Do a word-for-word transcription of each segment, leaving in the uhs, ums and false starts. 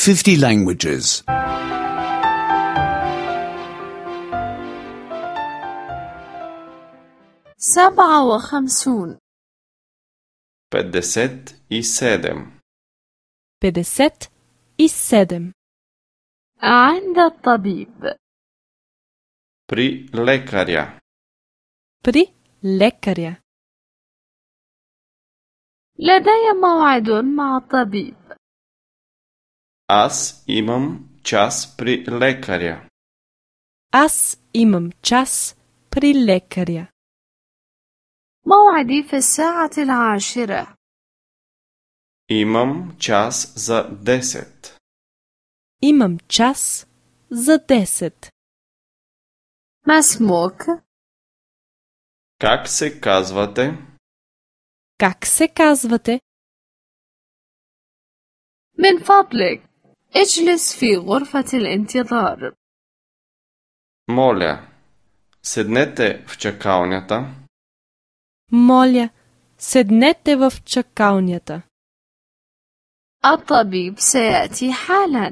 fifty languages. سبعة وخمسون. pedeset i sedam. pedeset i sedam. عند الطبيب. Pri lekarja. Pri lekarja. لدي موعد مع الطبيب. Аз имам час при лекаря. Аз имам час при лекаря. موعدي في الساعة العاشرة. Имам час за десет. Имам час за десет. ما اسمك؟ Как се казвате? Как се казвате? من فضلك اجلس في غرفة الانتظار. Моля, седнете в чакалнята. Моля, седнете в чакалнята. الطبيب سيأتي حالا.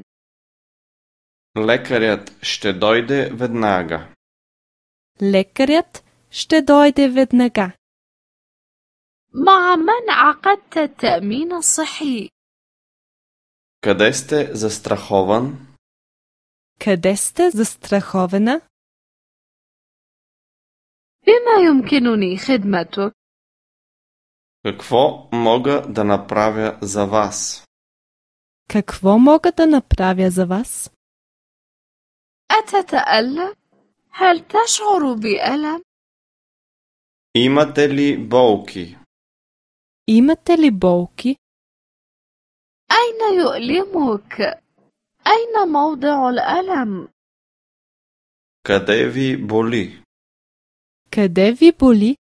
Лекарят ще дойде веднага. Лекарят ще дойде веднага. مع من عقدت التأمين الصحي؟ Къде сте застрахован? Къде сте застрахована? بما يمكنني خدمتك؟ Какво мога да направя за вас? Какво мога да направя за вас? أتتألم؟ هل تشعر بألم؟ Имате ли болки? Имате ли болки? أين يؤلمك؟ أين موضع الألم؟ Къде ви боли? Къде ви боли?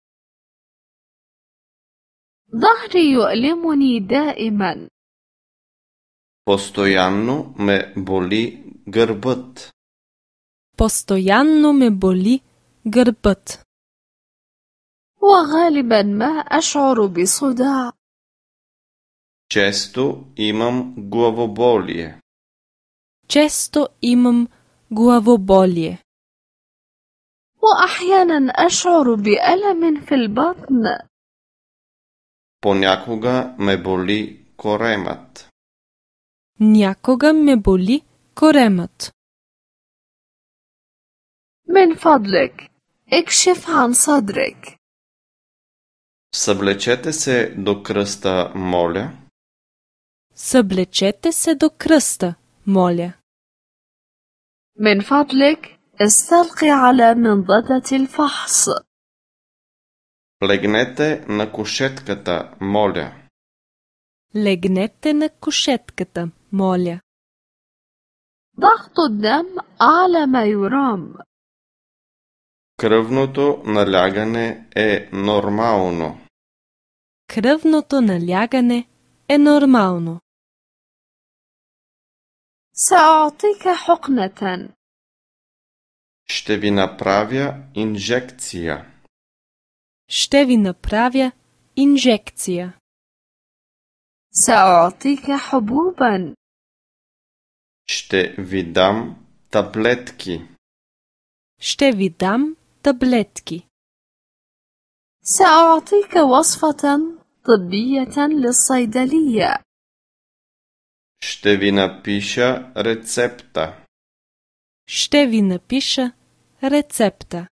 ظهري يؤلمني دائما. Постоянно ме боли гърбът. Постоянно ме боли гърбът. وغالبا ما أشعر بصداع. Често имам главоболие. Често имам главоболие. وأحيانا أشعر بألم في البطن. Понякога ме боли коремът. Някога ме боли коремът. من فضلك اكشف عن صدرك. Съблечете се до кръста, моля. Съблечете се до кръста, моля. من فضلك استلقي على منضدة الفحص. Легнете на кушетката, моля. Легнете на кушетката, моля. ضغط الدم أعلى ما يرام. Кръвното налягане е нормално. Кръвното налягане е нормално. سأعطيك حقنة. Ще ви направя инжекция. Ще ви направя инжекция. سأعطيك حبوبا. Ще ви дам таблетки. Ще ви дам таблетки. سأعطيك وصفة طبية للصيدلية. Ще ви напиша рецепта. Ще ви напиша рецепта.